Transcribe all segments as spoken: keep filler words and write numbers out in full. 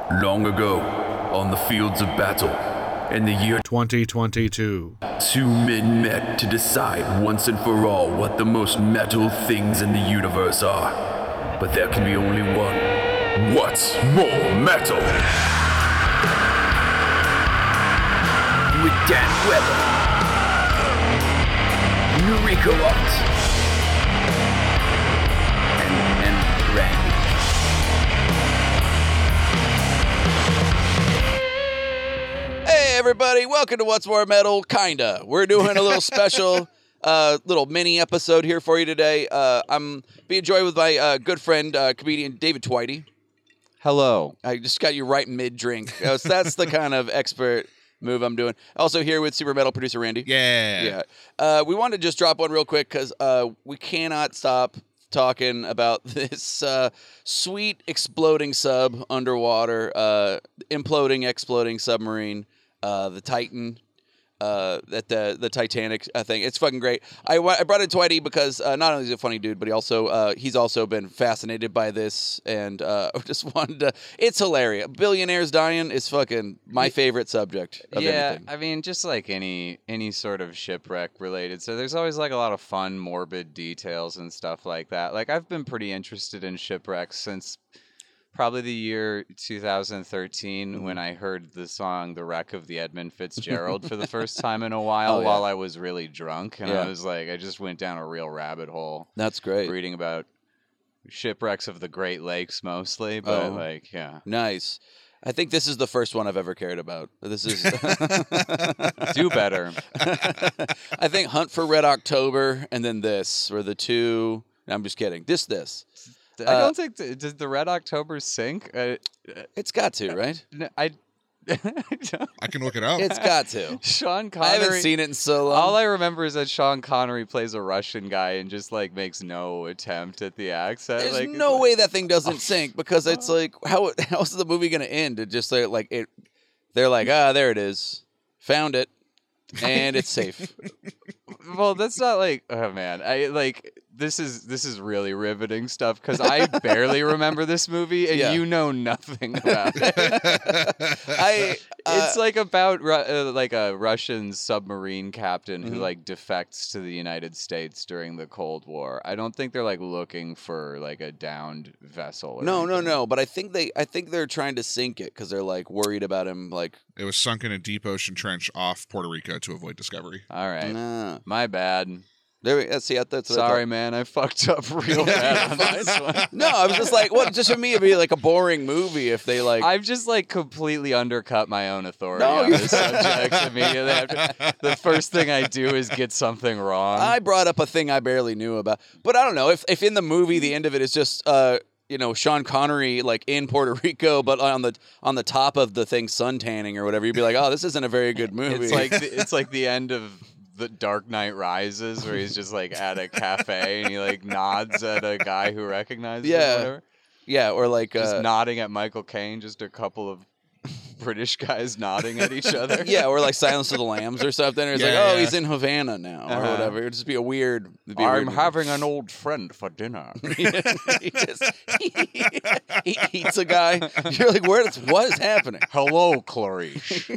Long ago, on the fields of battle, in the year twenty twenty-two, two men met to decide once and for all what the most metal things in the universe are. But there can be only one. What's more metal? With Dan Weber, Noriko Ott, and, and Randy. Hey everybody, welcome to What's More Metal, kinda. We're doing a little special, uh, little mini episode here for you today. Uh, I'm being joined with my uh, good friend, uh, comedian David Twitey. Hello. I just got you right mid-drink. Uh, so that's the kind of expert move I'm doing. Also here with Super Metal producer Randy. Yeah. Yeah. Uh, we wanted to just drop one real quick because uh, we cannot stop talking about this uh, sweet exploding sub underwater, uh, imploding, exploding submarine. Uh, the Titan, uh, that the the Titanic uh, thing. It's fucking great. I, I brought in Twitey because uh, not only is he a funny dude, but he also uh, he's also been fascinated by this and uh, just wanted to. It's hilarious. Billionaires dying is fucking my favorite subject of yeah, anything. I mean, just like any any sort of shipwreck related. So there's always like a lot of fun, morbid details and stuff like that. Like I've been pretty interested in shipwrecks since probably the year two thousand thirteen mm-hmm. when I heard the song "The Wreck of the Edmund Fitzgerald" for the first time in a while oh, yeah. while I was really drunk. And yeah. I was like, I just went down a real rabbit hole. That's great. Reading about shipwrecks of the Great Lakes mostly, but oh, like, yeah. Nice. I think this is the first one I've ever cared about. This is do better. I think Hunt for Red October and then this were the two. No, I'm just kidding. This, this. I don't uh, think th- did the Red October sink? Uh, it's got to, right? I I can look it up. It's got to. Sean Connery. I haven't seen it in so long. All I remember is that Sean Connery plays a Russian guy and just like makes no attempt at the accent. There's like, no like, way that thing doesn't sink because it's like how how's the movie gonna end? It just like, like it. They're like, ah, there it is, found it, and it's safe. Well, that's not like, oh man, I like. This is this is really riveting stuff because I barely remember this movie and yeah. you know nothing about it. I uh, it's like about uh, like a Russian submarine captain mm-hmm. who like defects to the United States during the Cold War. I don't think they're like looking for like a downed vessel. Or no, anything. no, no. But I think they I think they're trying to sink it because they're like worried about him. Like it was sunk in a deep ocean trench off Puerto Rico to avoid discovery. All right, nah. My bad. There we, see, that's Sorry, I man. I fucked up real bad on this one. No, I was just like, well, just for me, it'd be like a boring movie if they like. I've just like completely undercut my own authority no, on this subject immediately after. The first thing I do is get something wrong. I brought up a thing I barely knew about, but I don't know if if in the movie the end of it is just uh you know Sean Connery like in Puerto Rico, but on the on the top of the thing sun tanning or whatever, you'd be like, oh, this isn't a very good movie. It's like the, it's like the end of The Dark Knight Rises, where he's just like at a cafe and he like nods at a guy who recognizes yeah. him or whatever. Yeah, or like just uh, nodding at Michael Caine, just a couple of British guys nodding at each other. Yeah, or like Silence of the Lambs or something. Or it's yeah, like, oh, yeah. he's in Havana now or uh-huh. whatever. It'd just be a weird. Be a I'm weird having an old friend for dinner. he just he, he eats a guy. You're like, where? Is, what is happening? Hello, Clarice.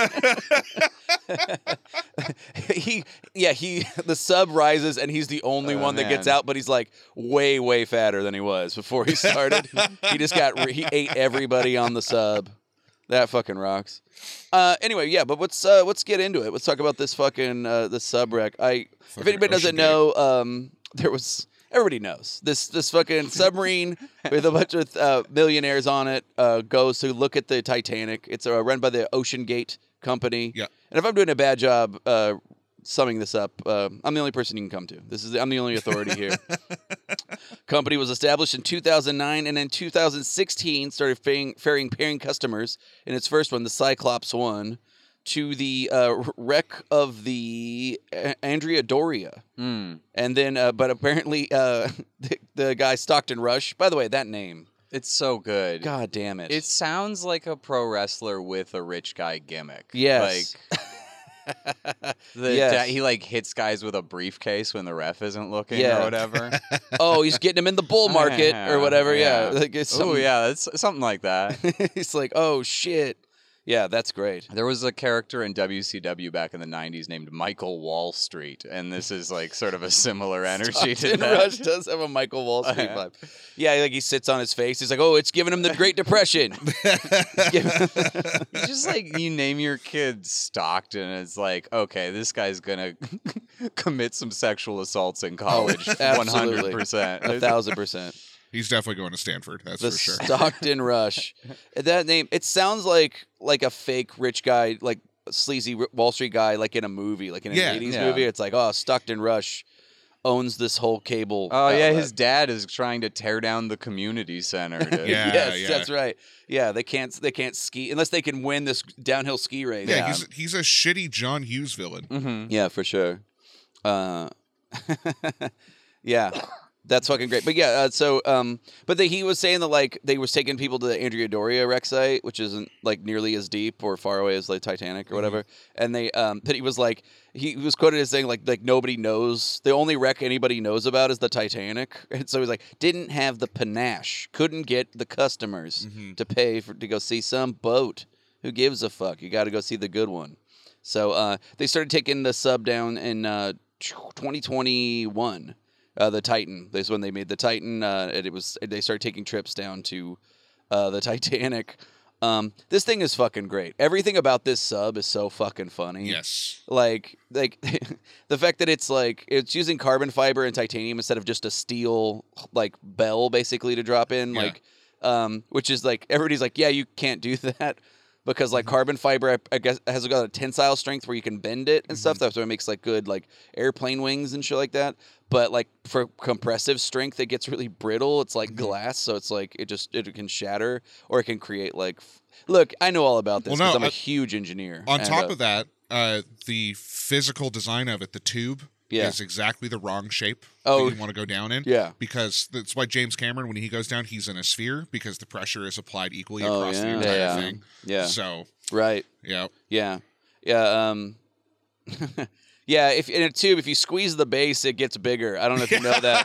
he yeah he the sub rises and he's the only oh, one that man. gets out, but he's like way way fatter than he was before he started. He just got he ate everybody on the sub. That fucking rocks. Uh, anyway, yeah, but let's uh, let's get into it. Let's talk about this fucking uh, the sub wreck. I fucking if anybody doesn't know, um, there was everybody knows this this fucking submarine with a bunch of uh, millionaires on it uh, goes to look at the Titanic. It's uh, run by the Ocean Gate Company. Yeah. And if I'm doing a bad job uh, summing this up, uh, I'm the only person you can come to. This is I'm the only authority here. Company was established in two thousand nine, and in two thousand sixteen started ferrying, ferrying paying customers in its first one, the Cyclops One, to the uh, wreck of the A- Andrea Doria. Mm. And then, uh, but apparently, uh, the, the guy Stockton Rush. By the way, that name. It's so good. God damn it! It sounds like a pro wrestler with a rich guy gimmick. Yes. Like The Yes. da- he like hits guys with a briefcase when the ref isn't looking Yeah. or whatever. Oh, he's getting him in the bull market or whatever. Yeah, Yeah. like it's Oh something- yeah, it's something like that. he's like, oh shit. Yeah, that's great. There was a character in W C W back in the nineties named Michael Wall Street, and this is like sort of a similar energy to Stockton that. Rush does have a Michael Wall Street vibe. Yeah, like he sits on his face. He's like, oh, it's giving him the Great Depression. You just like you name your kid Stockton, and it's like, okay, this guy's gonna commit some sexual assaults in college, one absolutely. hundred percent. A thousand percent. He's definitely going to Stanford. That's The for sure. Stockton Rush. That name, it sounds like like a fake rich guy, like sleazy Wall Street guy, like in a movie, like in an Yeah. eighties Yeah. movie. It's like, oh, Stockton Rush owns this whole cable. Oh yeah, outlet. his dad is trying to tear down the community center. To, Yeah. yes, that's right. Yeah, they can't they can't ski unless they can win this downhill ski race. Yeah, Yeah. he's he's a shitty John Hughes villain. hmm Yeah, for sure. Uh, yeah, that's fucking great. But yeah, uh, so um, but the, he was saying that like they was taking people to the Andrea Doria wreck site, which isn't like nearly as deep or far away as like Titanic or whatever. And they um, but he was like he was quoted as saying like like nobody knows, the only wreck anybody knows about is the Titanic. And so he's like didn't have the panache, couldn't get the customers Mhm. to pay for to go see some boat. Who gives a fuck? You got to go see the good one. So uh, they started taking the sub down in uh, twenty twenty-one. Uh, the Titan. This is when they made the Titan. Uh, and it was they started taking trips down to uh, the Titanic. Um, this thing is fucking great. Everything about this sub is so fucking funny. Yes. Like like the fact that it's like it's using carbon fiber and titanium instead of just a steel like bell basically to drop in. Yeah. Like um, which is like everybody's like, yeah, you can't do that. Because like carbon fiber, I, I guess has got a tensile strength where you can bend it and stuff. That's what makes like good like airplane wings and shit like that. But like for compressive strength, it gets really brittle. It's like glass, so it's like it just it can shatter or it can create like. F- Look, I know all about this Well, because no, I'm a uh, huge engineer. On and, top uh, of that, uh, the physical design of it, the tube, Yeah. is exactly the wrong shape Oh. that you want to go down in. yeah. Because that's why James Cameron, when he goes down, he's in a sphere because the pressure is applied equally Oh, across the yeah. entire Yeah. thing. Yeah. So, Right. yeah. Yeah. Yeah. Um. Yeah. If in a tube, if you squeeze the base, it gets bigger. I don't know if you know that.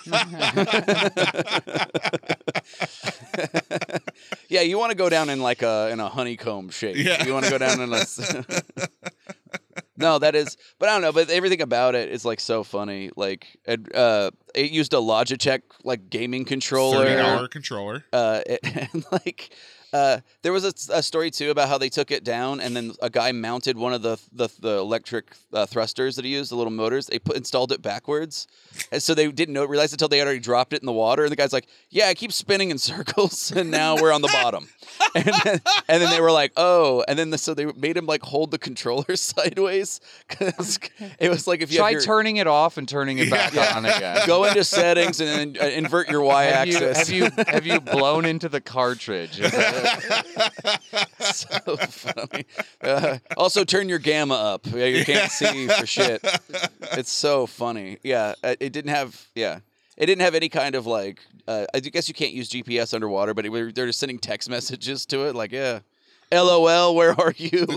Yeah, you want to go down in like a in a honeycomb shape. Yeah. You want to go down in a. s- No, that is, but I don't know. But everything about it is like so funny. Like, it, uh, it used a Logitech like gaming controller. thirty dollar controller. Uh, it, and like, uh, there was a, a story too about how they took it down, and then a guy mounted one of the the, the electric uh, thrusters that he used, the little motors. They put installed it backwards, and so they didn't know realize until they had already dropped it in the water. And the guy's like, "Yeah, I keep spinning in circles, and now we're on the bottom." And then, and then they were like, "Oh," and then the, so they made him like hold the controller sideways because it was like if you Try have your, turning it off and turning it back Yeah. on again. go into settings and then uh, invert your y have you, axis. have you have you blown into the cartridge? Is that- So funny. Uh, also, turn your gamma up. Yeah, you can't see for shit. It's so funny. Yeah, uh, it didn't have. Yeah, it didn't have any kind of like. Uh, I guess you can't use G P S underwater, but it, we were- they're just sending text messages to it, like, yeah, L O L, where are you?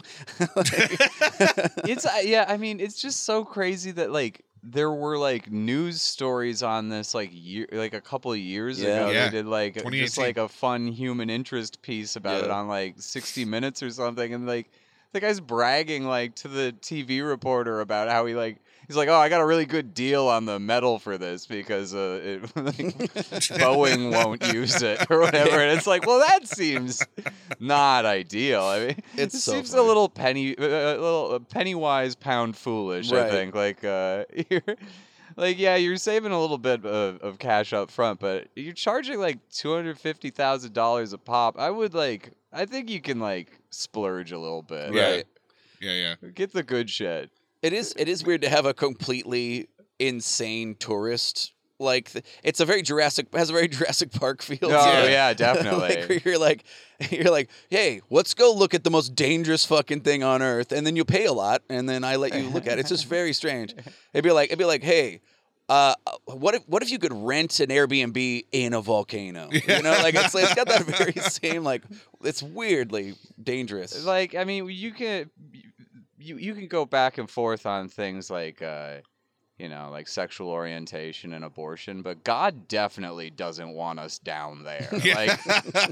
it's uh, yeah. I mean, it's just so crazy that like there were like news stories on this like year, like a couple of years Yeah. ago. Yeah. They did like twenty just eighteen. like a fun human interest piece about it Yeah. on like sixty minutes or something, and like the guy's bragging like to the T V reporter about how he like. He's like, oh, I got a really good deal on the metal for this because uh, it, like, Boeing won't use it or whatever. And it's like, well, that seems not ideal. I mean, It's it so seems funny. a little penny, uh, a little uh, penny wise, pound foolish. Right. I think, like, uh, you're, like, yeah, you're saving a little bit of, of cash up front, but you're charging like two hundred fifty thousand dollars a pop. I would like, I think you can like splurge a little bit. Yeah. Right. Yeah, yeah. Get the good shit. It is. It is weird to have a completely insane tourist. Like th- it's a very Jurassic has a very Jurassic Park feel. Oh to Yeah. it. yeah, definitely. like where you're like you're like, hey, let's go look at the most dangerous fucking thing on Earth, and then you pay a lot, and then I let you look at it. It's just very strange. It'd be like it'd be like, hey. Uh, what if what if you could rent an Airbnb in a volcano? You know, like it's it's got that very same like it's weirdly dangerous. Like, I mean, you can. you you can go back and forth on things like uh, you know, like sexual orientation and abortion, but God definitely doesn't want us down there. Like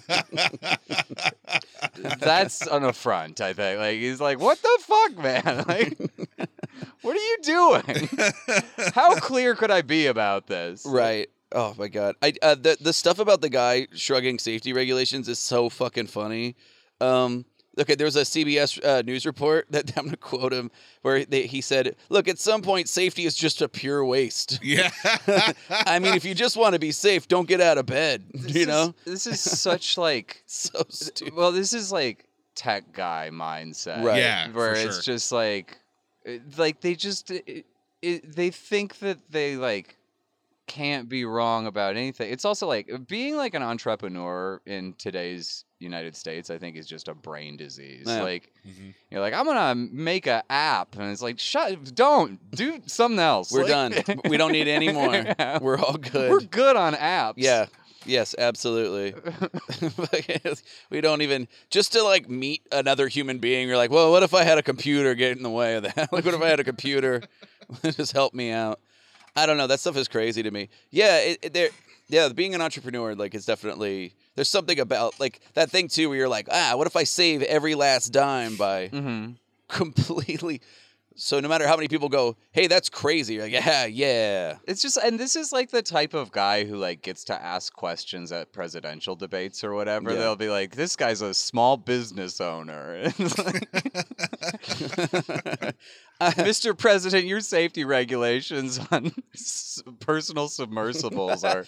that's an affront, I think. Like he's like, what the fuck, man? Like, what are you doing? How clear could I be about this? Right. Oh my god. I uh, the the stuff about the guy shrugging safety regulations is so fucking funny. Um, okay, there was a C B S uh, news report that I'm gonna quote him where they, he said, "Look, at some point, safety is just a pure waste." Yeah. I mean, if you just want to be safe, don't get out of bed. This you is- know, this is such like so stupid. well, this is like tech guy mindset, Right. Yeah, Where for it's sure. just like, it- like they just it, it, they think that they like can't be wrong about anything. It's also like being like an entrepreneur in today's United States, I think, is just a brain disease. Yeah. Like Mhm. you're like, I'm gonna make a app, and it's like, shut, don't do something else. We're Like- done. We don't need any more. Yeah. We're all good. We're good on apps. Yeah. Yes, absolutely. We don't even just to like meet another human being. You're like, well, what if I had a computer get in the way of that? Like, what if I had a computer just help me out? I don't know. That stuff is crazy to me. Yeah, it, it, there. Yeah, being an entrepreneur, like, is definitely there's something about like that thing too, where you're like, ah, what if I save every last dime by Mm-hmm. completely? So no matter how many people go, hey, that's crazy. You're like, yeah, yeah. It's just, and this is like the type of guy who like gets to ask questions at presidential debates or whatever. Yeah. They'll be like, "This guy's a small business owner." It's like, Mister President, your safety regulations on s- personal submersibles are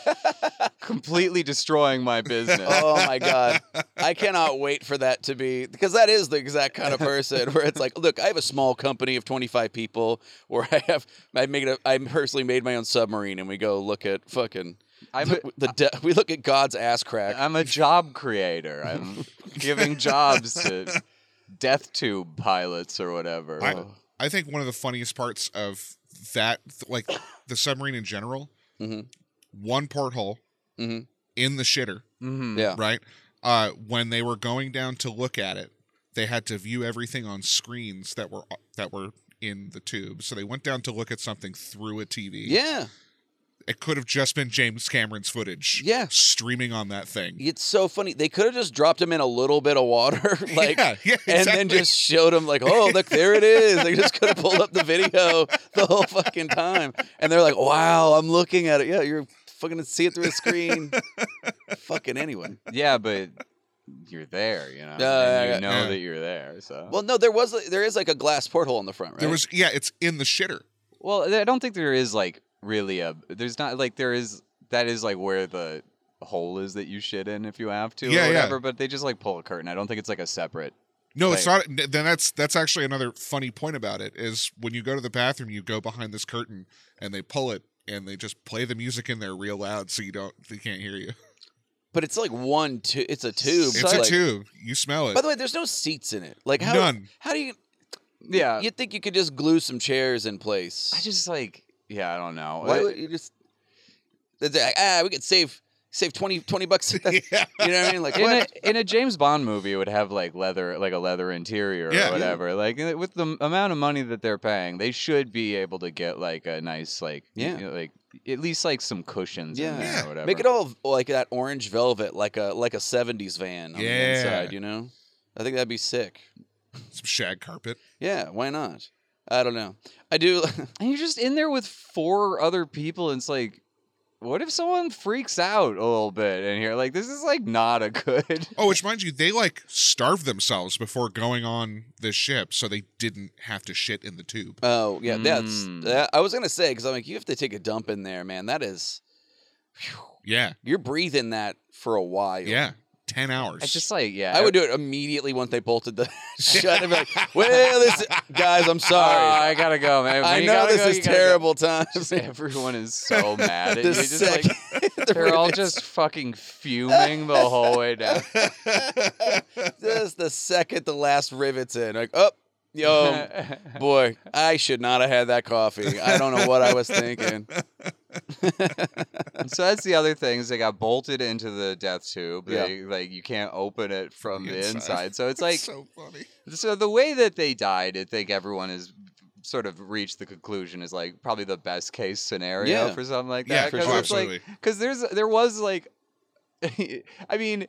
completely destroying my business. Oh my god, I cannot wait for that to be, because that is the exact kind of person where it's like, look, I have a small company of twenty-five people where I have I made a I personally made my own submarine, and we go look at fucking I'm a, the de- we look at God's ass crack. I'm a job creator. I'm giving jobs to death tube pilots or whatever. I, I think one of the funniest parts of that, like the submarine in general, Mhm. one porthole Mhm. in the shitter, Mhm. Yeah. right? Uh, when they were going down to look at it, they had to view everything on screens that were that were in the tube. So they went down to look at something through a T V. Yeah, It could have just been James Cameron's footage. Yeah. Streaming on that thing. it's so funny. They could have just dropped him in a little bit of water, like, yeah, yeah, exactly. and then just showed him like, oh, look, there it is. They just could have pulled up the video the whole fucking time, and they're like, wow, I'm looking at it. Yeah, you're fucking see it through a screen. Fucking anyway. Yeah, but you're there, you know. Yeah, and you yeah, know yeah. that you're there. So Well, no, there was there is like a glass porthole in the front, right? There was, yeah, it's in the shitter. Well, I don't think there is like really a. There's not like there is. That is like where the hole is that you shit in if you have to Yeah, or yeah. whatever. But they just like pull a curtain. I don't think it's like a separate. No, it's Right. not. Then that's that's actually another funny point about it is when you go to the bathroom, you go behind this curtain and they pull it and they just play the music in there real loud so you don't they can't hear you. But it's like one tu- It's a tube. It's like- a tube. You smell it. By the way, there's no seats in it. Like how? None. How do you? Yeah, You'd think you could just glue some chairs in place. I just like. Yeah, I don't know. Why Uh, would you just? It's like, ah, we could save save twenty, twenty bucks. You know yeah. what I mean? Like in a, what? in a James Bond movie, it would have like leather, like a leather interior Yeah. or whatever. Like uh, with the m- amount of money that they're paying, they should be able to get like a nice, like Yeah. you know, like at least like some cushions. in there Yeah. or whatever. Make it all like that orange velvet, like a like a seventies van on the Yeah. inside. You know, I think that'd be sick. Some shag carpet. Yeah, why not? I don't know. I do. And you're just in there with four other people, and it's like, what if someone freaks out a little bit in here? Like, this is like not a good. Oh, which mind you, they like starved themselves before going on this ship, so they didn't have to shit in the tube. Oh yeah, that's. Mm. That, I was gonna say because I'm like, you have to take a dump in there, man. That is. Whew, Yeah, you're breathing that for a while. yeah, ten hours. I just like, yeah. I would do it immediately once they bolted the shut. I'd be like, well, this guys, I'm Oh, sorry. I gotta go, man. When I you know gotta this go, is you gotta go. terrible times. Just everyone is so mad at The you. Just second- like, the they're all rivets. just fucking fuming the whole way down. Just the second the last rivets in, like, oh, yo, boy, I should not have had that coffee. I don't know what I was thinking. So that's the other thing is they got bolted into the death tube. Yeah. They, like you can't open it from The the inside. inside. So it's like so funny. so the way that they died, I think everyone has sort of reached the conclusion is like probably the best case scenario Yeah. for something like Yeah, that. for 'Cause sure. it's like Absolutely. because there's there was like I mean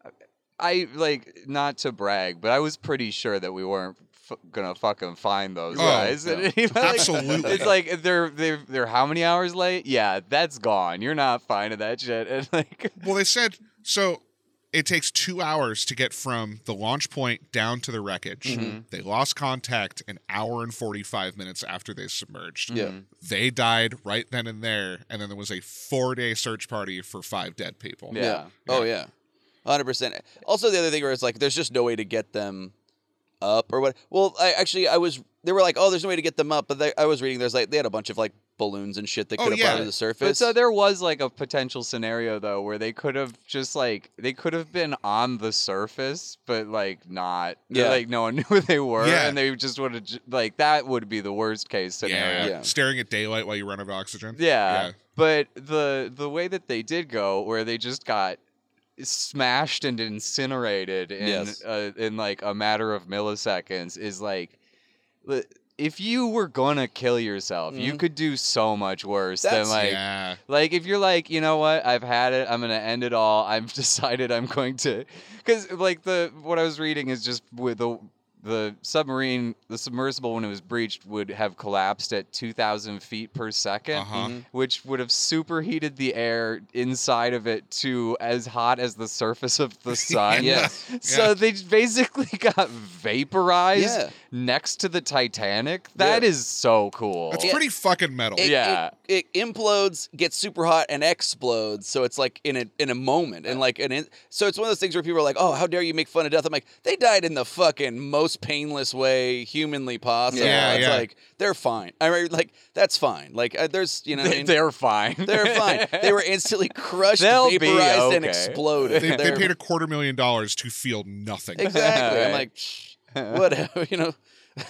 I like not to brag, but I was pretty sure that we weren't f- gonna fucking find those Oh, guys. no. And, you know, like, Absolutely. it's like they're they're they're how many hours late? Yeah, that's gone. You're not finding that shit. And like Well, they said so. It takes two hours to get from the launch point down to the wreckage. Mhm. They lost contact an hour and forty-five minutes after they submerged. Yeah. Mhm. They died right then and there, and then there was a four-day search party for five dead people. Yeah. Oh yeah, hundred percent. Also, the other thing where it's like, there's just no way to get them up or what. Well, I actually I was. They were like, oh, there's no way to get them up, but they, I was reading. There's like they had a bunch of like balloons and shit that Oh, could have yeah. brought to the surface. But so there was like a potential scenario though where they could have just like they could have been on the surface but like not Yeah. like no one knew where they were Yeah. and they just would have j- like that would be the worst case Yeah. scenario. Yeah. Staring at daylight while you run out of oxygen. Yeah. Yeah. But the the way that they did go where they just got smashed and incinerated in Yes. uh, in like a matter of milliseconds is like li- if you were gonna kill yourself, you Mhm. could do so much worse than That's- like yeah. like if you're like, you know what, I've had it, I'm gonna end it all. I've decided I'm going to, because like the what I was reading is just with the the submarine, the submersible when it was breached would have collapsed at two thousand feet per second, Uh-huh. Mhm. which would have superheated the air inside of it to as hot as the surface of the sun. Yes. So Yeah. they basically got vaporized Yeah. next to the Titanic. That is Yeah. so cool. That's Yeah. pretty fucking metal. It, Yeah. it, it implodes, gets super hot, and explodes. So it's like in a in a moment, and like an in, so it's one of those things where people are like, "Oh, how dare you make fun of death?" I'm like, they died in the fucking most painless way humanly possible. Yeah, it's yeah. like they're fine. I mean, like that's fine. Like uh, there's you know, what I mean? They're fine. they're fine. They were instantly crushed, They'll be vaporized, and okay. exploded. They, they They're- paid a quarter million dollars to feel nothing. exactly. I'm Right. like, "Shh, whatever. You know.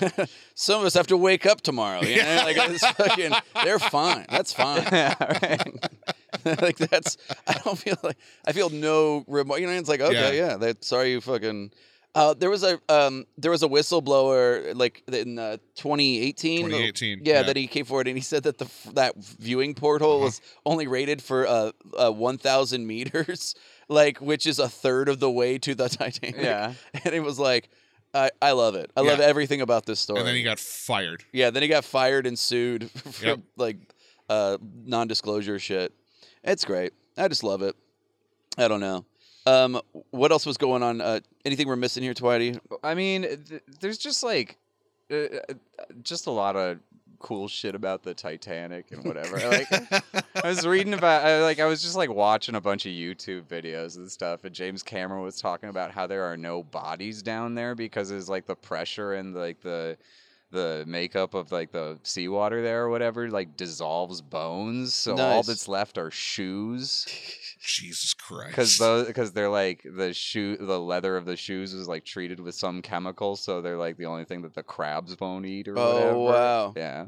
Some of us have to wake up tomorrow. You know, like it's fucking, they're fine. That's fine. Right. Like that's. I don't feel like I feel no remorse. You know, it's like okay, Yeah. yeah. That sorry you fucking. Uh, there was a um, there was a whistleblower like in uh, twenty eighteen. twenty eighteen. Yeah, that he came forward and he said that the f- that viewing porthole Uh-huh. was only rated for uh, uh one thousand meters, like which is a third of the way to the Titanic. Yeah. And it was like, I I love it. I love Yeah. everything about this story. And then he got fired. Yeah, then he got fired and sued for Yep. like uh, non-disclosure shit. It's great. I just love it. I don't know. Um, what else was going on? Uh, anything we're missing here, Twitey? I mean, th- there's just like, uh, uh, just a lot of cool shit about the Titanic and whatever. Like, I was reading about, I, like, I was just like watching a bunch of YouTube videos and stuff, and James Cameron was talking about how there are no bodies down there because it's like the pressure and like the the makeup of like the seawater there or whatever like dissolves bones, so all Nice. that's left are shoes. Jesus Christ. Because those, because they're like the shoe, the leather of the shoes is like treated with some chemical, so they're like the only thing that the crabs won't eat or Oh, whatever. wow. Yeah.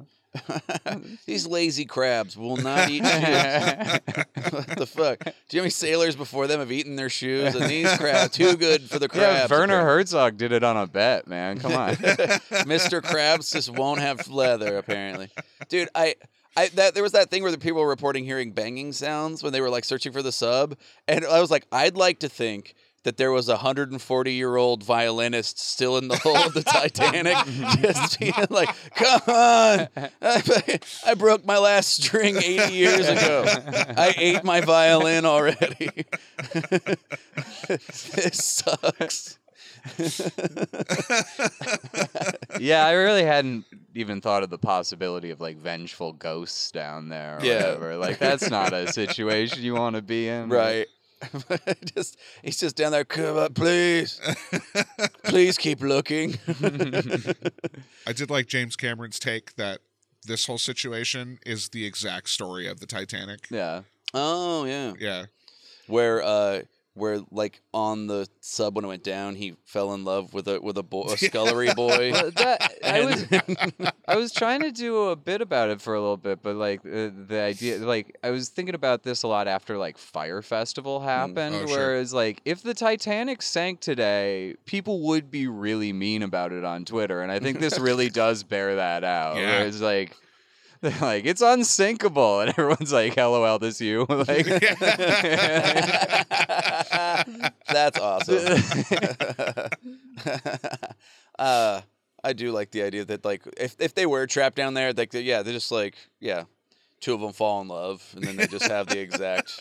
These lazy crabs will not eat shoes. What the fuck? Do you know how many sailors before them have eaten their shoes? And these crabs, too good for the Yeah, crabs. Werner Herzog did it on a bet, man. Come on. Mister Krabs just won't have leather, apparently. Dude, I, I that there was that thing where the people were reporting hearing banging sounds when they were like searching for the sub, and I was like, I'd like to think that there was a one hundred forty year old violinist still in the hull of the Titanic, just being like, "Come on, I, I broke my last string eighty years ago. I ate my violin already. This sucks." Yeah, I really hadn't even thought of the possibility of like vengeful ghosts down there or Yeah. whatever. Like that's not a situation you want to be in. Right. just he's just down there. Come on, please, please keep looking. I did like James Cameron's take that this whole situation is the exact story of the Titanic. Yeah. Oh yeah, Yeah. where uh, where like on the sub when it went down, he fell in love with a with a, bo- a scullery boy. Well, that, I was And- I was trying to do a bit about it for a little bit, but like uh, the idea, like I was thinking about this a lot after like Fire Festival happened, Oh, sure. whereas like if the Titanic sank today, people would be really mean about it on Twitter, and I think this really does bear that out. Yeah. Where it's like. They're like, it's unsinkable, and everyone's like, "LOL, this you." Like, That's awesome. uh, I do like the idea that like if if they were trapped down there, like yeah, they're just like yeah, two of them fall in love, and then they just have the exact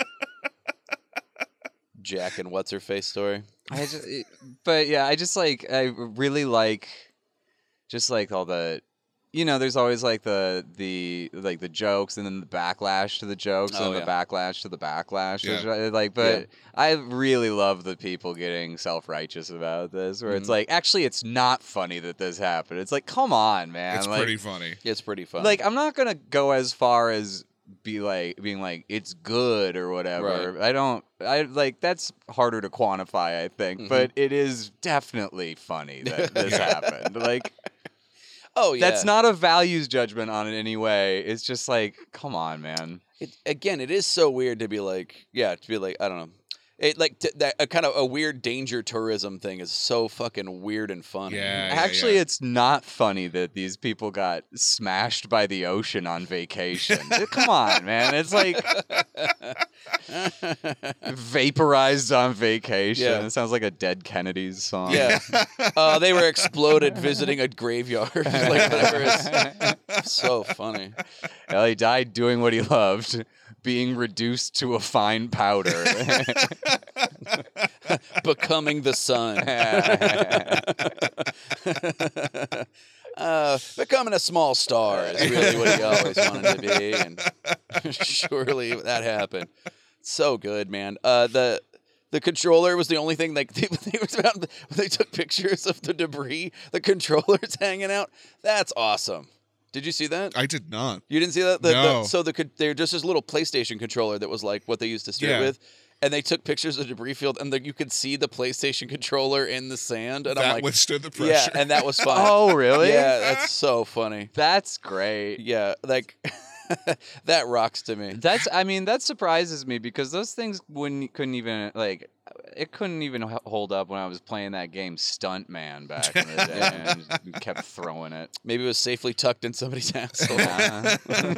Jack and what's her face story. I just, it- but yeah, I just like, I really like, just like all the, you know, there's always like the the like the jokes and then the backlash to the jokes Oh, and yeah. the backlash to the backlash. Yeah. which I- like, but I really love the people getting self righteous about this, where it's Mhm. like, actually, it's not funny that this happened. It's like, come on, man. It's like, pretty funny. It's pretty fun. like I'm not gonna go as far as be like being like it's good or whatever. Right. I don't. I like that's harder to quantify, I think, Mhm. but it is definitely funny that this happened. Like oh yeah, that's not a values judgment on it in any way. It's just like, come on, man. It, again, it is so weird to be like, yeah, to be like, I don't know, it like t- that a kind of a weird danger tourism thing is so fucking weird and funny. Yeah. Actually, yeah. it's not funny that these people got smashed by the ocean on vacation. Come on, man. It's like vaporized on vacation. Yeah. It sounds like a Dead Kennedys song. Yeah, uh, they were exploded visiting a graveyard. Like whatever. It's so funny. Well, he died doing what he loved, being reduced to a fine powder. Becoming the sun. uh, becoming a small star is really what he always wanted to be, and surely that happened. So good, man. Uh, the the controller was the only thing like they, they was about when they took pictures of the debris. The controller's hanging out. That's awesome. Did you see that? I did not. You didn't see that? The, the- No. so the con- they're just this little PlayStation controller that was like what they used to steer Yeah. with, and they took pictures of the debris field, and the, you could see the PlayStation controller in the sand, and That I'm like, withstood the yeah, pressure. and that was fun. Oh, really? Yeah, that's so funny. That's great. Yeah, like that rocks to me. That's, I mean, that surprises me because those things wouldn't, couldn't even, like, it couldn't even h- hold up when I was playing that game Stuntman back in the day and kept throwing it. Maybe it was safely tucked in somebody's asshole. Uh-huh.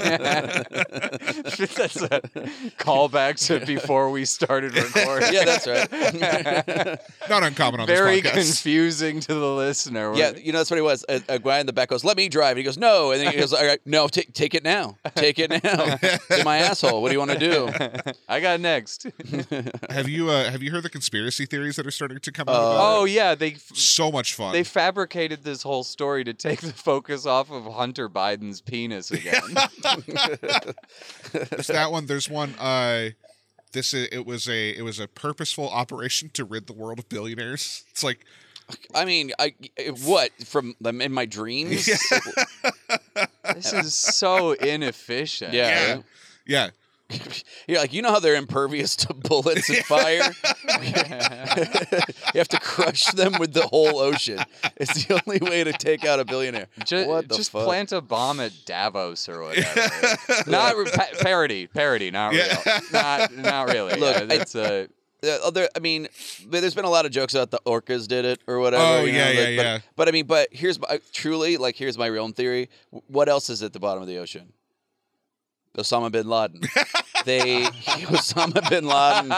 That's a callback to before we started recording. Yeah, that's right. Not uncommon on Very this podcast. confusing to the listener. Yeah, you know that's what he was. A, a guy in the back goes, "Let me drive." And he goes, "No," and then he goes, "All right, no, take take it now, take it now." It's in my asshole. What do you want to do? I got next. Have you uh, have you heard the conspiracy theories that are starting to come out? Uh, about Oh it? yeah, they So much fun. they fabricated this whole story to take the focus off of Hunter Biden's penis again. There's that one. There's one. Uh, this i- it was a it was a purposeful operation to rid the world of billionaires. It's like I mean, I what from them in my dreams? This is so inefficient. Yeah. yeah, yeah. You're like, you know how they're impervious to bullets and fire? You have to crush them with the whole ocean. It's the only way to take out a billionaire. Just, What the just fuck? plant a bomb at Davos or whatever. Not re- pa- parody, parody, not Yeah. real. Not, not really. Look, yeah, I- that's a. Uh, other, I mean, but there's been a lot of jokes about the orcas did it or whatever. Oh, you know, yeah, like, yeah, but, yeah. But I mean, but here's my truly like here's my real theory. What else is at the bottom of the ocean? Osama bin Laden. They Osama bin Laden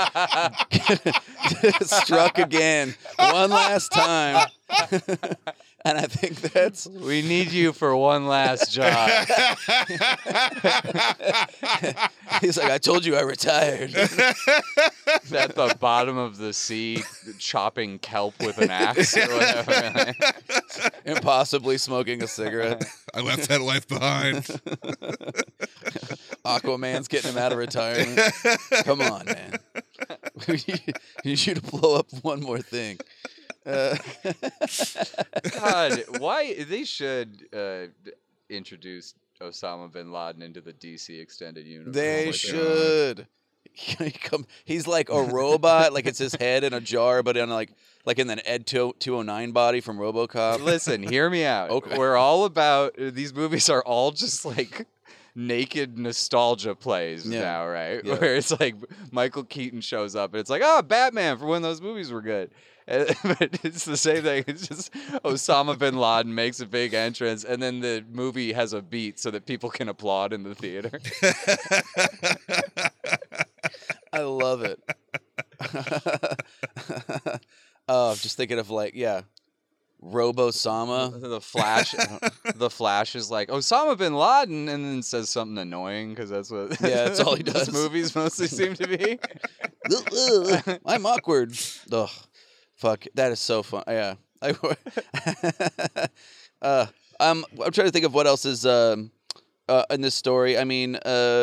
struck again one last time, and I think that's We need you for one last job. he's like, I told you I retired. At the bottom of the sea, chopping kelp with an axe or whatever. Impossibly smoking a cigarette. I left that life behind. Aquaman's getting him out of retirement. Come on, man. We need you to blow up one more thing. Uh, God, why they should uh, introduce Osama bin Laden into the D C extended universe? they my God. should. he come, he's like a robot, like it's his head in a jar, but in like like in an Ed two oh nine body from RoboCop. Listen, hear me out. Okay. We're all about these movies are all just like naked nostalgia plays Yeah. now, right? Yeah. Where it's like Michael Keaton shows up and it's like, oh, Batman for when those movies were good. And, but it's the same thing. It's just Osama bin Laden makes a big entrance and then the movie has a beat so that people can applaud in the theater. I love it. Oh, I'm just thinking of like, yeah, Robo-sama. The Flash, the Flash is like Osama bin Laden, and then says something annoying because that's what Yeah, that's all he those does. movies mostly seem to be. I'm awkward. Ugh, fuck, that is so fun. Yeah, I, uh, I'm I'm trying to think of what else is um, uh, in this story. I mean, uh,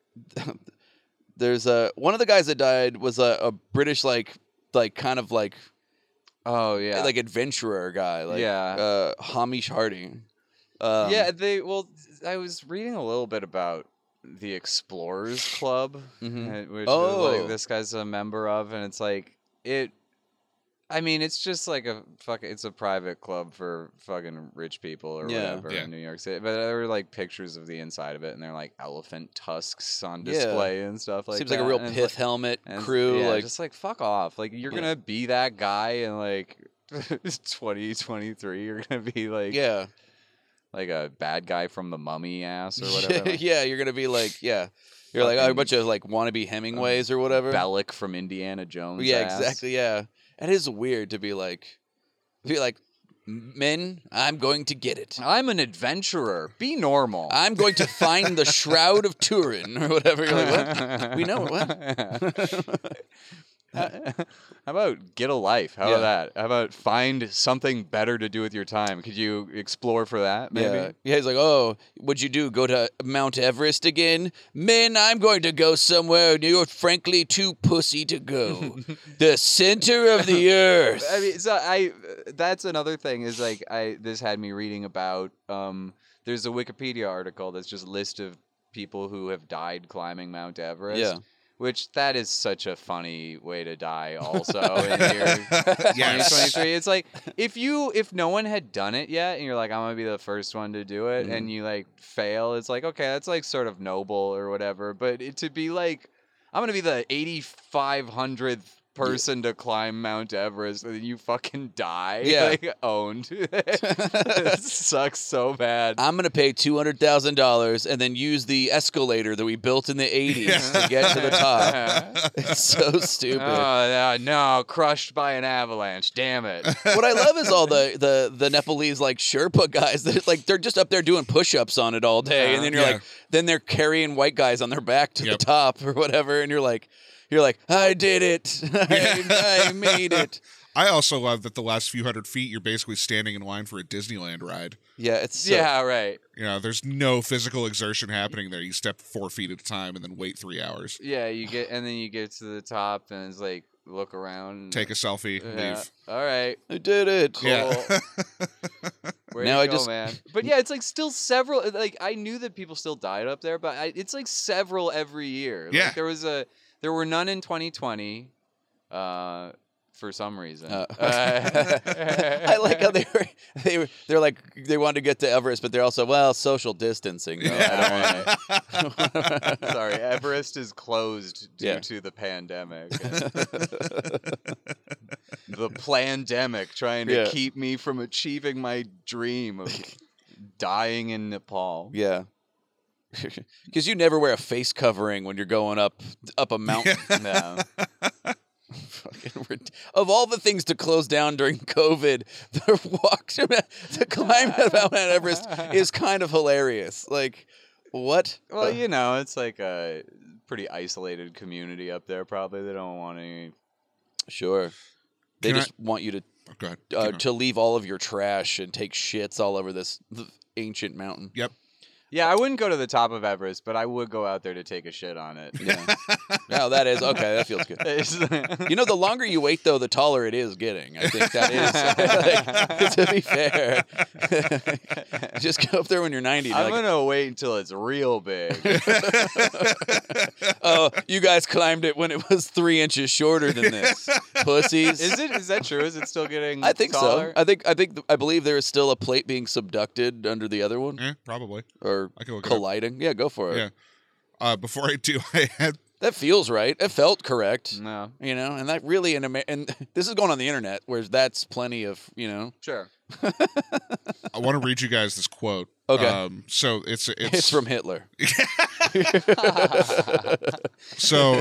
there's a one of the guys that died was a, a British like like kind of like. Oh yeah, like adventurer guy, like Yeah. uh, Hamish Harding. Um, yeah. They well, I was reading a little bit about the Explorers Club, Mhm. uh, which Oh. like, this guy's a member of, and it's like it. I mean, it's just like a fuck. It's a private club for fucking rich people or Yeah. whatever Yeah. in New York City. But there were like pictures of the inside of it, and they're like elephant tusks on Yeah. display and stuff like seems that. like a real and it's pith like- helmet and it's- crew. yeah, like just like fuck off. Like you're Yeah. gonna be that guy in like twenty twenty-three. You're gonna be like yeah, like a bad guy from the Mummy ass or whatever. like yeah. You're gonna be like yeah. You're like oh, a Fucking- bunch of like wannabe Hemingways or whatever. Bellick from Indiana Jones. yeah, ass. exactly. Yeah, it is weird to be like, be like, men. I'm going to get it. I'm an adventurer. Be normal. I'm going to find the Shroud of Turin or whatever. You're like, what? We know what? How about get a life? How Yeah. about that? How about find something better to do with your time? Could you explore for that? Maybe. Yeah. yeah, he's like, oh, what'd you do? Go to Mount Everest again? Men, I'm going to go somewhere you're frankly too pussy to go. The center of the earth. I mean, so I. That's another thing. Is like I. This had me reading about. Um. There's a Wikipedia article that's just a list of people who have died climbing Mount Everest. Yeah. Which that is such a funny way to die. Also, in year twenty Yes. twenty-three, it's like if you if no one had done it yet, and you're like, I'm gonna be the first one to do it, Mhm. and you like fail, it's like okay, that's like sort of noble or whatever. But it, to be like, I'm gonna be the eighty-five hundredth person to climb Mount Everest, and then you fucking die. Yeah. like, owned. It sucks so bad. I'm going to pay two hundred thousand dollars and then use the escalator that we built in the eighties to get to the top. It's so stupid. Oh, no, no, crushed by an avalanche. Damn it. What I love is all the, the, the Nepalese like Sherpa guys that like they're just up there doing push-ups on it all day, and then you're Yeah. like, then they're carrying white guys on their back to Yep. the top or whatever, and you're like, you're like, I did it, I, I made it. I also love that the last few hundred feet, you're basically standing in line for a Disneyland ride. Yeah, it's so, Yeah, right. You know, there's no physical exertion happening there. You step four feet at a time and then wait three hours. Yeah, you get, and then you get to the top, and it's like, look around. and- Take a selfie, Yeah. leave. All right. I did it. Cool. Yeah. Where Now you I go, just- man? But yeah, it's like still several. Like I knew that people still died up there, but I, it's like several every year. Like, Yeah. there was a, there were none in twenty twenty, uh, for some reason. Uh, Uh, I like how they were they were they're like they wanted to get to Everest, but they're also well social distancing. though. I don't wanna- Sorry, Everest is closed due Yeah. to the pandemic. The plandemic trying to Yeah. keep me from achieving my dream of dying in Nepal. Yeah. Because you never wear a face covering when you're going up up a mountain. No. Fucking rid- of all the things to close down during COVID, the walk to the climb of Mount Everest is kind of hilarious. Like, what? Well, Uh, you know, it's like a pretty isolated community up there. Probably they don't want any. sure. They Can I- just want you to Oh, go ahead. uh, Keep going. to leave all of your trash and take shits all over this th- ancient mountain. Yep. Yeah, I wouldn't go to the top of Everest, but I would go out there to take a shit on it. Yeah. Oh, that is okay. That feels good. You know, the longer you wait, though, the taller it is getting. I think that is. Like, to be fair, just go up there when you're ninety. And I'm you're like, gonna wait until it's real big. oh, you guys climbed it when it was three inches shorter than this, pussies. Is it? Is that true? Is it still getting? I think taller? so. I think. I think. I believe there is still a plate being subducted under the other one, Eh, probably. or I can look it up. colliding. Yeah, go for it. Yeah. Uh, before I do, I had That feels right. It felt correct. No. You know, and that really in Amer- and this is going on the internet, where that's plenty of, you know. Sure. I want to read you guys this quote. Okay. Um, so it's it's, It's from Hitler. so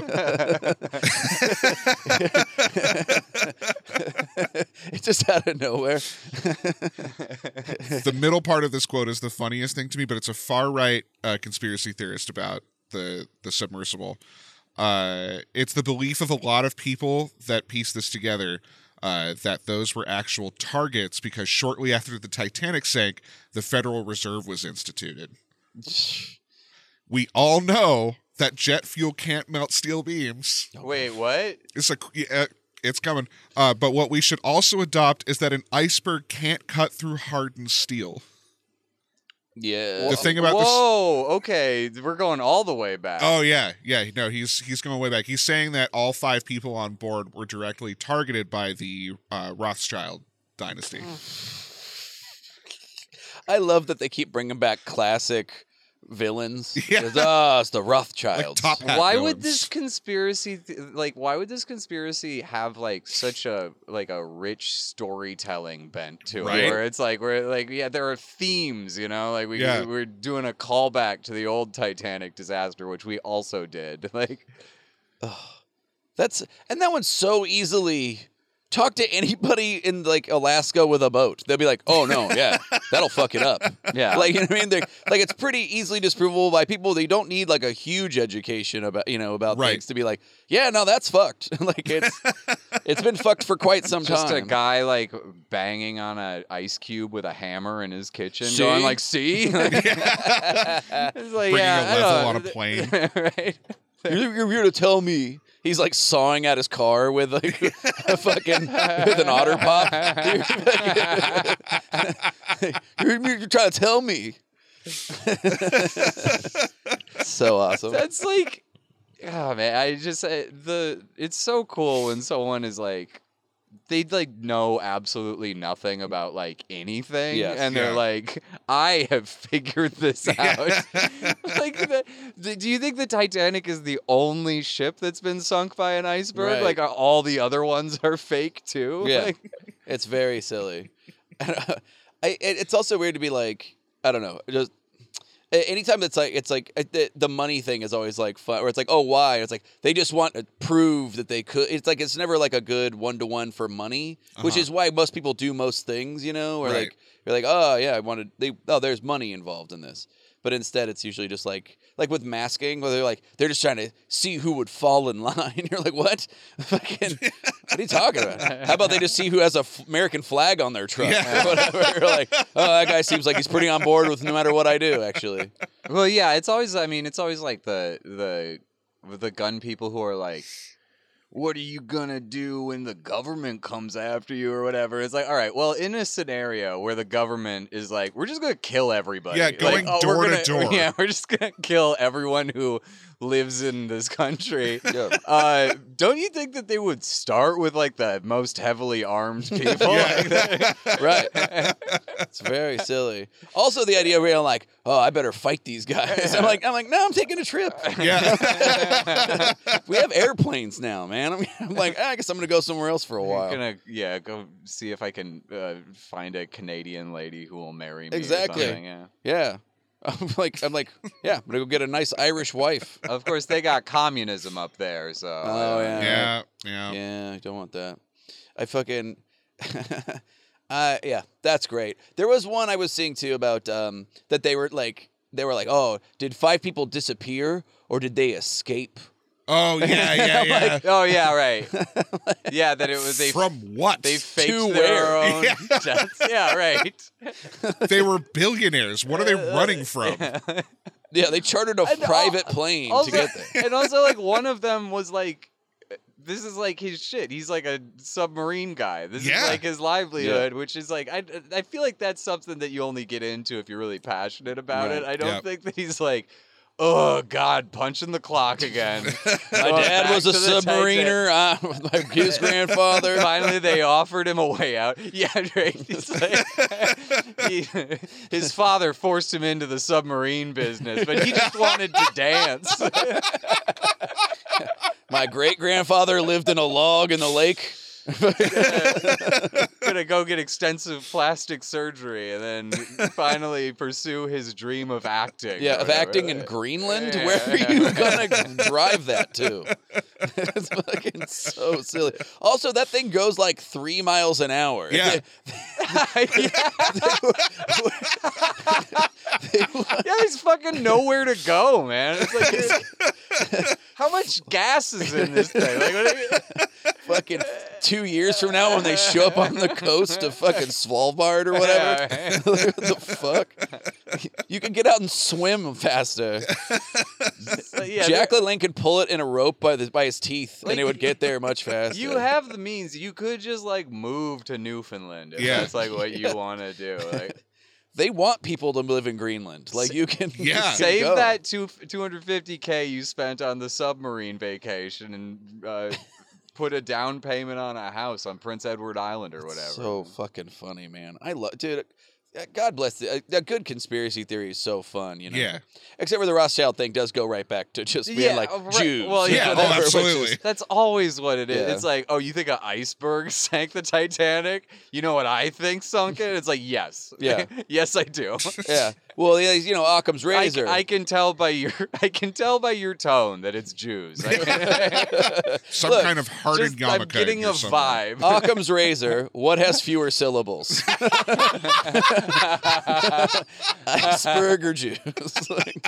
It's just out of nowhere. the middle part of this quote is the funniest thing to me, but it's a far right uh, conspiracy theorist about the the submersible. Uh, it's the belief of a lot of people that piece this together. Uh, that those were actual targets because shortly after the Titanic sank, the Federal Reserve was instituted. We all know that jet fuel can't melt steel beams. Wait, what? It's like yeah, it's coming. Uh, but what we should also adopt is that an iceberg can't cut through hardened steel. Yeah. The thing about this- Whoa, okay, we're going all the way back. Oh yeah, yeah. No, he's he's going way back. He's saying that all five people on board were directly targeted by the uh, Rothschild dynasty. I love that they keep bringing back classic villains. Yeah. It's, oh, it's the Rothschilds. Like top hat Why villains. would this conspiracy th- like why would this conspiracy have like such a like a rich storytelling bent to Right? it where it's like we're like yeah there are themes, you know, like we Yeah. we're doing a callback to the old Titanic disaster, which we also did. Like That's and that one's so easily. Talk to anybody in like Alaska with a boat. They'll be like, "Oh no, yeah, that'll fuck it up." yeah. Like, you know what I mean? They're, like it's pretty easily disprovable by people. They don't need like a huge education about you know about Right. things to be like, "Yeah, no, that's fucked." Like it's it's been fucked for quite some just time. a guy like banging on an ice cube with a hammer in his kitchen, See? going like, "See," Like, it's like, Bringing yeah, a I level don't- on a plane. right? You're, you're here to tell me. He's like sawing at his car with like a fucking with an otter pop. you're, you're, you're trying to tell me. So awesome. That's like, oh man, I just uh, the it's so cool when someone is like, they like know absolutely nothing about like anything, Yes. and they're Yeah. like, I have figured this out. Like, the, the, do you think the Titanic is the only ship that's been sunk by an iceberg? Right. Like, are all the other ones are fake too? Yeah. Like, It's very silly. I, it, it's also weird to be like, I don't know, just a- anytime it's like, it's like uh, the, the money thing is always like fun, where it's like, oh, why? It's like they just want to prove that they could. It's like it's never like a good one to one for money, which Uh-huh. is why most people do most things, you know, or Right. like you're like, oh yeah, I wanted they oh there's money involved in this. But instead, it's usually just like, like with masking, where they're like, they're just trying to see who would fall in line. You're like, what? Fucking, what are you talking about? How about they just see who has a f- American flag on their truck Yeah. or whatever? You're like, oh, that guy seems like he's pretty on board with no matter what I do, actually. well, yeah, it's always. I mean, it's always like the the the gun people who are like, what are you gonna do when the government comes after you or whatever? It's like, all right, well, in a scenario where the government is like, we're just gonna kill everybody. Yeah, Like, going oh, door we're to gonna- door. Yeah, we're just gonna kill everyone who lives in this country. Yeah. Uh, don't you think that they would start with like the most heavily armed people? Yeah. Like that? Right. It's very silly. Also, the idea where I'm like, oh, I better fight these guys. I'm like, I'm like, no, I'm taking a trip. Yeah. We have airplanes now, man. I'm, I'm like, ah, I guess I'm gonna go somewhere else for a I'm while. gonna yeah go see if I can uh, find a Canadian lady who will marry me. or Exactly. something, yeah. Yeah. I'm like, I'm like, yeah, I'm gonna go get a nice Irish wife. Of course, they got communism up there, so. Oh, uh, yeah. Yeah. Yeah. Yeah, I don't want that. I fucking, uh, yeah, that's great. There was one I was seeing too about um that they were like, they were like, oh, did five people disappear or did they escape? Oh yeah, yeah, yeah. Oh yeah, right. Yeah, that it was they. From what? They faked To their where? own Yeah. deaths. Yeah, right. They were billionaires. What are they running from? Yeah, they chartered a And, uh, private plane also, to get there. And also, like, one of them was like, this is like his shit. He's like a submarine guy. This Yeah. is like his livelihood, which is like, I, I feel like that's something that you only get into if you're really passionate about Right. it. I don't Yep. think that he's like, oh, God, punching the clock again. My Going dad back was a to the submariner. Uh, my, his grandfather. Finally, they offered him a way out. Yeah, right. He's like, he, his father forced him into the submarine business, but he just wanted to dance. My great grandfather lived in a log in the lake. Gonna go get extensive plastic surgery and then finally pursue his dream of acting. Yeah, or of whatever. acting in Greenland. Yeah. Where are you gonna drive that to? It's fucking so silly. Also, that thing goes like three miles an hour. Yeah. Yeah, there's fucking nowhere to go, man. It's like, it's- how much gas is in this thing? Like, what are you- Fucking two years from now, when they show up on the coast of fucking Svalbard or whatever, Yeah, what the fuck? You can get out and swim faster. yeah, Jack LaLanne could pull it in a rope by the by his teeth, Like, and it would get there much faster. you have the means. You could just like move to Newfoundland if Yeah. that's like what you want to do. Like, They want people to live in Greenland. Like you can, you Yeah. can save go. that two two hundred fifty k you spent on the submarine vacation and uh, put a down payment on a house on Prince Edward Island or whatever. So fucking funny, man. I love, dude. uh, God bless the, a, a good conspiracy theory is so fun, you know. Yeah. Except for the Rothschild thing does go right back to just being Yeah, like uh, right. Jews. Well, you yeah, know, oh, whatever, which is- absolutely. That's always what it is. Yeah. It's like, oh, you think an iceberg sank the Titanic? You know what I think sunk it? It's like, yes. Yeah. Yes, I do. Yeah. Well, yeah, you know, Occam's I, razor. I can tell by your I can tell by your tone that it's Jews. I can- Some Look, kind of hardened just, I'm yarmulke getting here a somewhere. vibe. Occam's razor. What has fewer syllables? Iceberg or Jews? Like-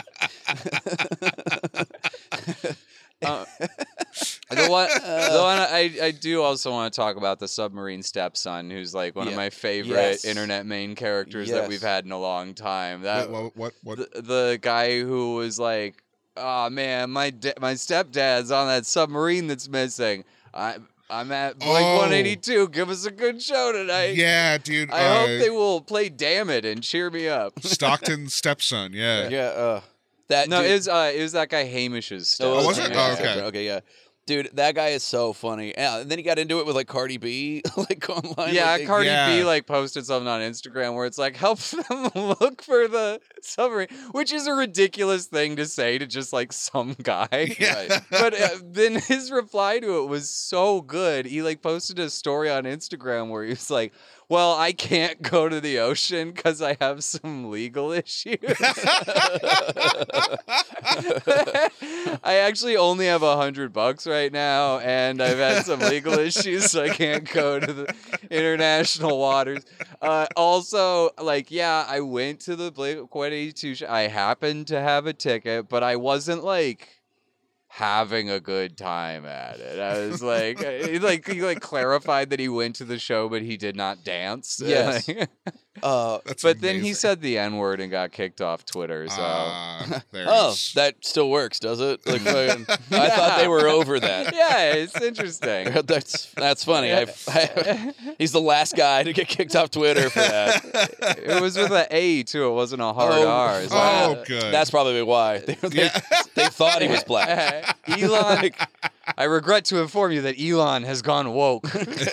Uh, the one, the one I, I do also want to talk about the submarine stepson, who's like one Yeah. of my favorite Yes. internet main characters that Yes. we've had in a long time. That What, what, what, what? the, the guy who was like, "Oh man, my da- my stepdad's on that submarine that's missing. I I'm at Blink Oh. one eighty-two. Give us a good show tonight. Yeah, dude. I uh, hope they will play Damn It and cheer me up." Stockton's stepson. Yeah. yeah. Uh, that No, dude, it was uh, it was that guy Hamish's step. Oh, Oh, was okay. it? Oh, okay. Okay, yeah. Dude, that guy is so funny. Yeah, and then he got into it with like Cardi B, like online. Yeah, like, they- Cardi Yeah. B like posted something on Instagram where it's like, help them look for the submarine, which is a ridiculous thing to say to just like some guy. Yeah. Right. But uh, then his reply to it was so good. He like posted a story on Instagram where he was like, well, I can't go to the ocean because I have some legal issues. I actually only have a hundred bucks right now, and I've had some legal issues, so I can't go to the international waters. Uh, also, like, yeah, I went to the Blink one eighty-two show. I happened to have a ticket, but I wasn't like having a good time at it. I was like, he, like he like clarified that he went to the show, but he did not dance. Yes. Like- Uh, That's but then he amazing. said the N word and got kicked off Twitter. So. Ah, there it oh, is. that still works, does it? Like, fucking, I thought they were over that. Yeah, it's interesting. That's that's funny. I've, I, he's the last guy to get kicked off Twitter for that. It was with an A too. It wasn't a hard Oh, R. It's oh, like- good. That's probably why they, they, Yeah. they thought he was black. Elon, I regret to inform you that Elon has gone woke.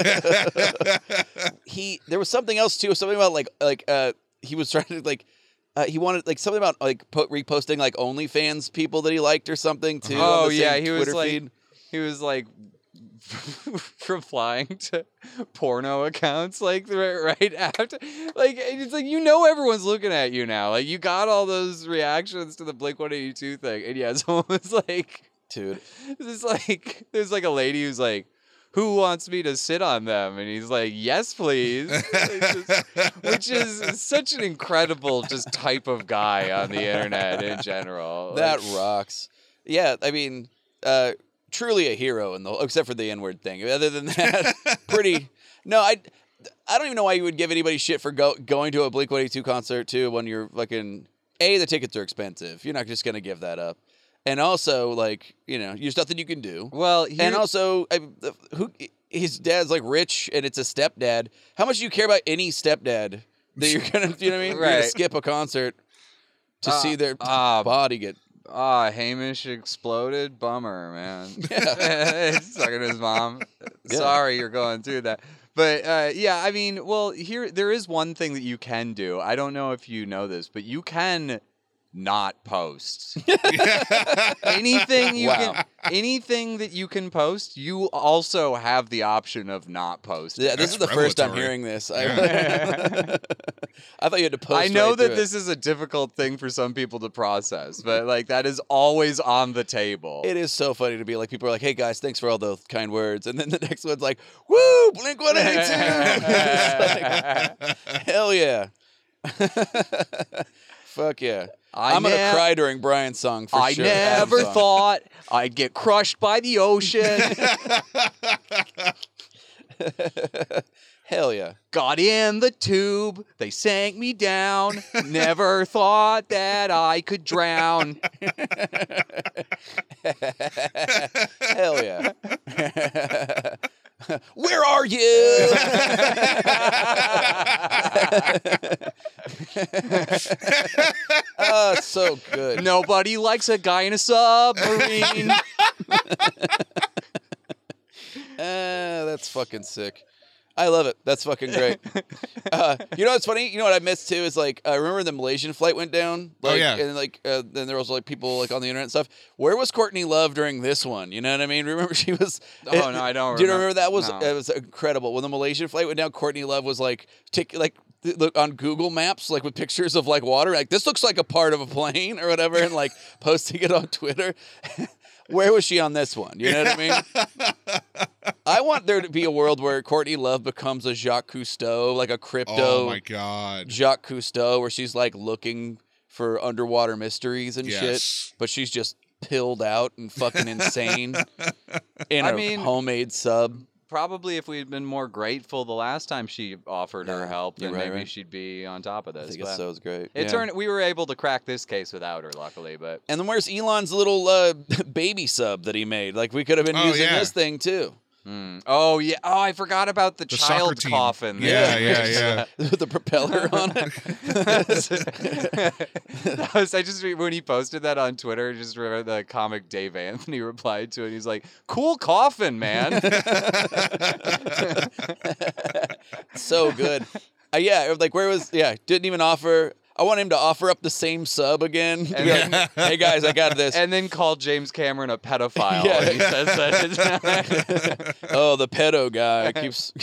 He there was something else too. Something about like like uh he was trying to like. Uh, he wanted like something about like po- reposting like OnlyFans people that he liked or something too. Oh, on the yeah, same he was, Twitter like- feed. He was like replying to porno accounts like right right after. Like it's like, you know, everyone's looking at you now. Like you got all those reactions to the Blink one eighty-two thing, and yeah, someone was like, Dude, "This is like there's like a lady who's like, who wants me to sit on them?" And he's like, "Yes, please." It's just- which is such an incredible just type of guy on the internet in general. that Like, rocks. Yeah, I mean, uh, truly a hero in the except for the N-word thing. Other than that, pretty. No, I, I don't even know why you would give anybody shit for go, going to a Blink one eighty-two concert too when you're fucking A, the tickets are expensive. You're not just gonna give that up. And also, like, you know, there's nothing you can do. Well, here, And also, I, who his dad's like rich, and it's a stepdad. How much do you care about any stepdad that you're gonna, you know what I mean? You're gonna Right. skip a concert to Uh, see their uh, body get. ah, Hamish exploded. Bummer, man. Yeah. He's talking to his mom. Yeah. Sorry, you're going through that. But uh, yeah, I mean, well, here there is one thing that you can do. I don't know if you know this, but you can not post anything you Wow. can. Anything that you can post, you also have the option of not posting. Yeah, this That's is the first I'm revelatory. hearing this. I, Yeah. I thought you had to post. I know right that through this is a difficult thing for some people to process, but like that is always on the table. It. It is so funny to be like, people are like, "Hey guys, thanks for all those kind words," and then the next one's like, "Woo, Blink one eighty-two." Hell yeah. Fuck yeah. I I'm gonna nev- cry during Brian's song for I sure. Adam's never song. thought I'd get crushed by the ocean. Hell yeah. Got in the tube, they sank me down. Never thought that I could drown. Hell yeah. Where are you? Oh, it's so good. Nobody likes a guy in a submarine. Ah, that's fucking sick. I love it. That's fucking great. Uh, you know what's funny? You know what I missed too is like I remember the Malaysian flight went down. Oh, Like, yeah. and like uh, then there was like people like on the internet and stuff. Where was Courtney Love during this one? You know what I mean? Remember she was. Oh, no, I don't Do you remember. remember that was No. it was incredible when the Malaysian flight went down? Courtney Love was like tick like. th- Look on Google Maps, like with pictures of like water, like this looks like a part of a plane or whatever, and like posting it on Twitter. Where was she on this one? You know what I mean? I want there to be a world where Courtney Love becomes a Jacques Cousteau, like a crypto Oh my god. Jacques Cousteau, where she's like looking for underwater mysteries and Yes. shit, but she's just pilled out and fucking insane in I a mean- homemade sub. Probably if we'd been more grateful the last time she offered her Yeah, help, then you're right, maybe right. she'd be on top of I this. think but it's so was great. It Yeah. turned. We were able to crack this case without her, luckily. But And then where's Elon's little uh, baby sub that he made? Like we could have been Oh, using yeah. this thing too. mm. oh yeah, oh I forgot about the, The soccer child team. coffin. Yeah, there. yeah, yeah. With the propeller on it. That was, I just when he posted that on Twitter, just remember the comic Dave Anthony replied to it. He's like, "Cool coffin, man." So good. Uh, yeah, like where was yeah, didn't even offer I want him to offer up the same sub again. Be And like, hey guys, I got this. and then called James Cameron a pedophile. Yeah. when he says that. Oh, the pedo guy keeps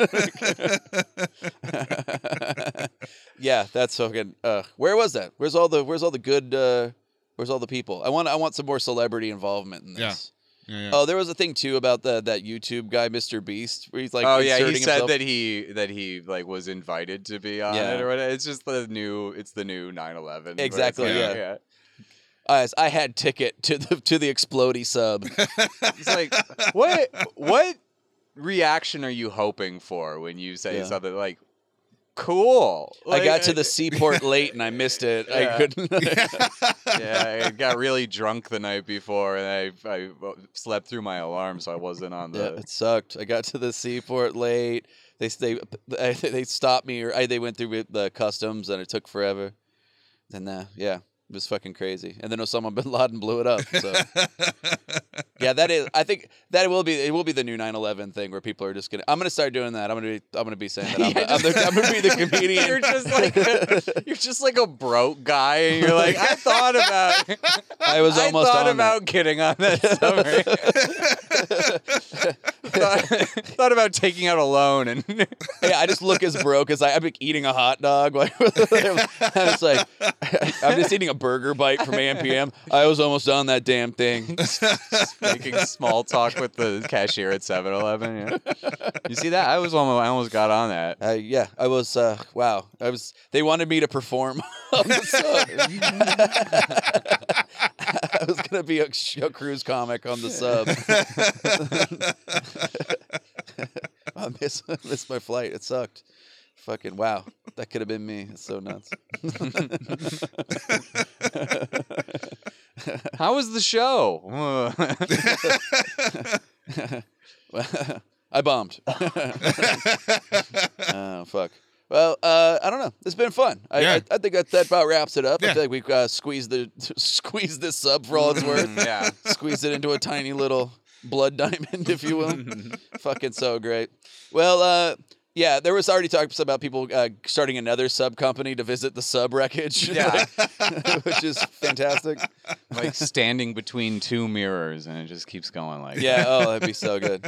Yeah, that's fucking uh where was that? Where's all the where's all the good uh where's all the people? I want I want some more celebrity involvement in this. Yeah, yeah. Oh, there was a thing too about the that YouTube guy, Mister Beast, where he's like, oh yeah, he inserting said himself. that he that he like was invited to be on Yeah. it or whatever. It's just the new. It's the new nine eleven. where it's Exactly, like, yeah. Guys, I had ticket to the to the explodey sub. It's like what what reaction are you hoping for when you say Yeah. something like cool? I Like, got to the seaport late and I missed it. I Yeah. couldn't. yeah, I got really drunk the night before and I I slept through my alarm, so I wasn't on the. Yeah, it sucked. I got to the seaport late. They they they, they stopped me, or I, they went through the customs, and it took forever. And uh, yeah, it was fucking crazy. And then Osama bin Laden blew it up. So yeah, that is. I think that will be. It will be the new nine eleven thing where people are just gonna. I'm gonna start doing that. I'm gonna be. I'm gonna be saying that. I'm, Yeah, the, I'm, the, I'm gonna be the comedian. You're just like a, you're just like a broke guy, and you're like, I thought about, I was almost I thought on that. about getting on that summer. thought, thought about taking out a loan, and Yeah, I just look as broke as I, I'm like eating a hot dog. Like, I was like, I'm just eating a burger bite from A M P M. I was almost on that damn thing. making small talk with the cashier at seven eleven. Yeah. You see that? I was almost, I almost got on that. Uh, yeah, I was. Uh, wow, I was. They wanted me to perform on the sub. I was gonna be a, a cruise comic on the sub. I missed, missed my flight. It sucked. Fucking wow. That could have been me. It's so nuts. How was the show? I bombed. Oh, fuck. Well, uh, I don't know. It's been fun. I, Yeah. I, I think that, that about wraps it up. I Yeah. feel like we've uh, squeezed the squeezed this sub for all it's worth. Yeah. Squeezed it into a tiny little blood diamond, if you will. Fucking so great. Well, uh, yeah, there was already talks about people uh, starting another sub company to visit the sub wreckage. Yeah. Which is fantastic. Like standing between two mirrors, and it just keeps going like. Yeah, oh, that'd be so good.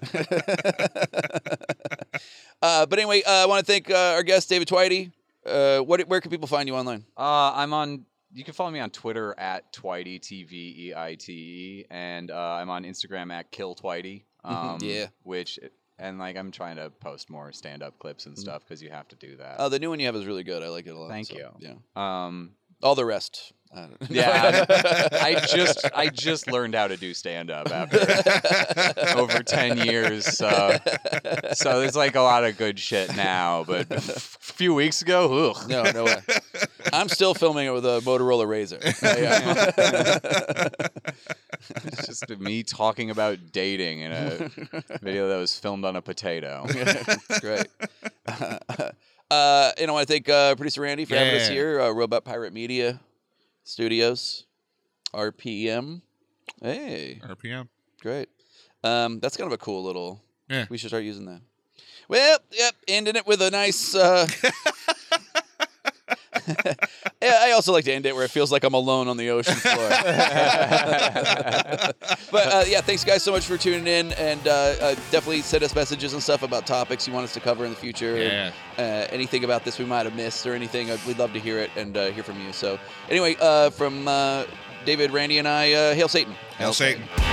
uh, but anyway, uh, I want to thank uh, our guest, David Twitey. Uh, what, where can people find you online? Uh, I'm on. You can follow me on Twitter at Twitey, T V E I T E, and uh, I'm on Instagram at Kill Twitey. Um, Yeah. Which and like I'm trying to post more stand-up clips and stuff because you have to do that. Oh, the new one you have is really good. I like it a lot. Thank so, you. Yeah. Um, All the rest. I don't know. yeah, I just I just learned how to do stand-up after over ten years. So so there's like a lot of good shit now, but a few weeks ago, ugh. No, no way. I'm still filming it with a Motorola Razr. Yeah. It's just me talking about dating in a video that was filmed on a potato. It's great. Uh, and I want to thank uh, producer Randy for having us Yeah. here. Uh, Robot Pirate Media Studios, R P M. Hey, R P M. great. Um, that's kind of a cool little. Yeah. We should start using that. Well, yep, ending it with a nice. Uh, yeah, I also like to end it where it feels like I'm alone on the ocean floor. But uh, yeah, thanks guys so much for tuning in, and uh, uh, definitely send us messages and stuff about topics you want us to cover in the future. Yeah. And, uh, anything about this we might have missed or anything, uh, we'd love to hear it and uh, hear from you. So anyway, uh, from uh, David, Randy, and I, uh, hail Satan. Hail Satan.